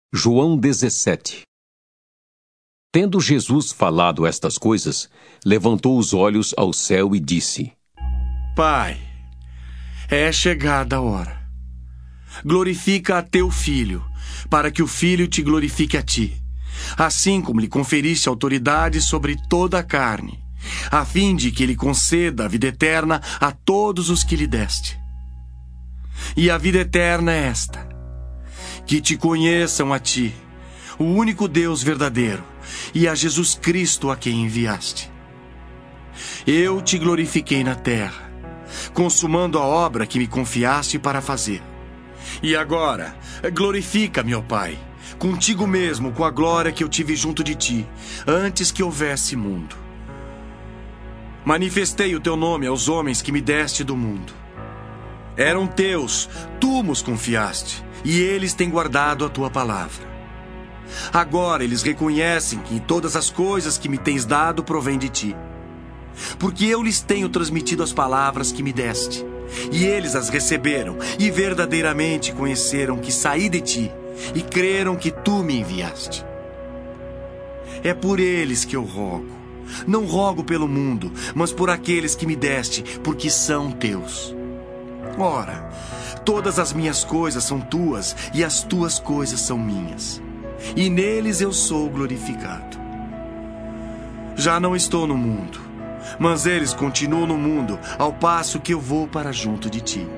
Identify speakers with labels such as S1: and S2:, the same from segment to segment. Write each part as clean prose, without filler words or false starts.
S1: João 17. Tendo Jesus falado estas coisas, levantou os olhos ao céu e disse:
S2: Pai, é chegada a hora. Glorifica a teu Filho, para que o Filho te glorifique a ti, assim como lhe conferiste autoridade sobre toda a carne, a fim de que ele conceda a vida eterna a todos os que lhe deste. E a vida eterna é esta: que te conheçam a ti, o único Deus verdadeiro, e a Jesus Cristo a quem enviaste. Eu te glorifiquei na terra, consumando a obra que me confiaste para fazer. E agora, glorifica-me, ó Pai, contigo mesmo com a glória que eu tive junto de ti, antes que houvesse mundo. Manifestei o teu nome aos homens que me deste do mundo. Eram teus, tu nos confiaste, e eles têm guardado a tua palavra. Agora eles reconhecem que todas as coisas que me tens dado provêm de ti. Porque eu lhes tenho transmitido as palavras que me deste, e eles as receberam, e verdadeiramente conheceram que saí de ti, e creram que tu me enviaste. É por eles que eu rogo. Não rogo pelo mundo, mas por aqueles que me deste, porque são teus. Ora, todas as minhas coisas são tuas, e as tuas coisas são minhas. E neles eu sou glorificado. Já não estou no mundo, mas eles continuam no mundo, ao passo que eu vou para junto de ti.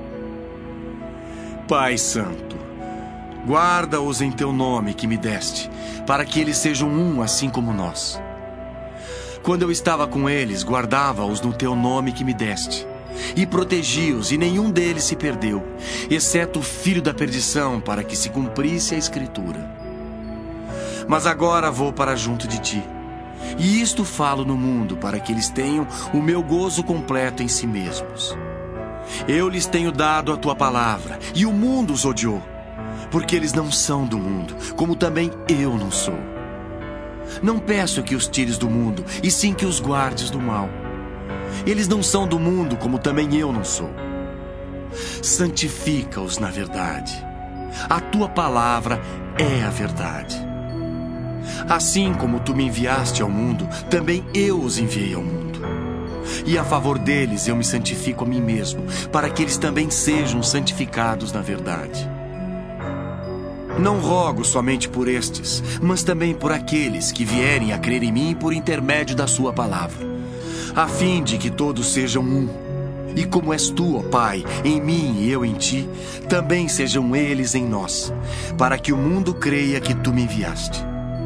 S2: Pai Santo, guarda-os em teu nome que me deste, para que eles sejam um assim como nós. Quando eu estava com eles, guardava-os no teu nome que me deste, e protegi-os, e nenhum deles se perdeu, exceto o filho da perdição, para que se cumprisse a Escritura. Mas agora vou para junto de ti, e isto falo no mundo, para que eles tenham o meu gozo completo em si mesmos. Eu lhes tenho dado a tua palavra, e o mundo os odiou, porque eles não são do mundo, como também eu não sou. Não peço que os tires do mundo, e sim que os guardes do mal. Eles não são do mundo, como também eu não sou. Santifica-os na verdade. A tua palavra é a verdade. Assim como tu me enviaste ao mundo, também eu os enviei ao mundo. E a favor deles eu me santifico a mim mesmo, para que eles também sejam santificados na verdade. Não rogo somente por estes, mas também por aqueles que vierem a crer em mim por intermédio da sua palavra, a fim de que todos sejam um. E como és tu, ó Pai, em mim e eu em ti, também sejam eles em nós, para que o mundo creia que tu me enviaste.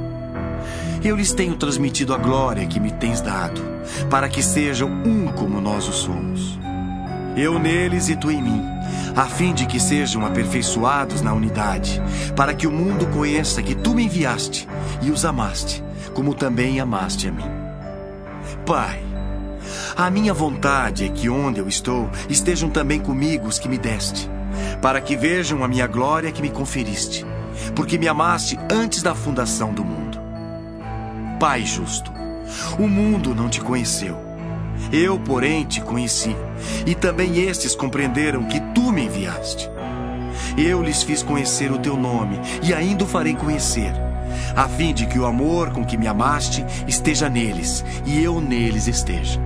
S2: Eu lhes tenho transmitido a glória que me tens dado, para que sejam um como nós o somos. Eu neles e tu em mim, a fim de que sejam aperfeiçoados na unidade, para que o mundo conheça que tu me enviaste e os amaste, como também amaste a mim. Pai, a minha vontade é que onde eu estou, estejam também comigo os que me deste, para que vejam a minha glória que me conferiste, porque me amaste antes da fundação do mundo. Pai justo, o mundo não te conheceu. Eu, porém, te conheci, e também estes compreenderam que tu me enviaste. Eu lhes fiz conhecer o teu nome, e ainda o farei conhecer, a fim de que o amor com que me amaste esteja neles, e eu neles esteja.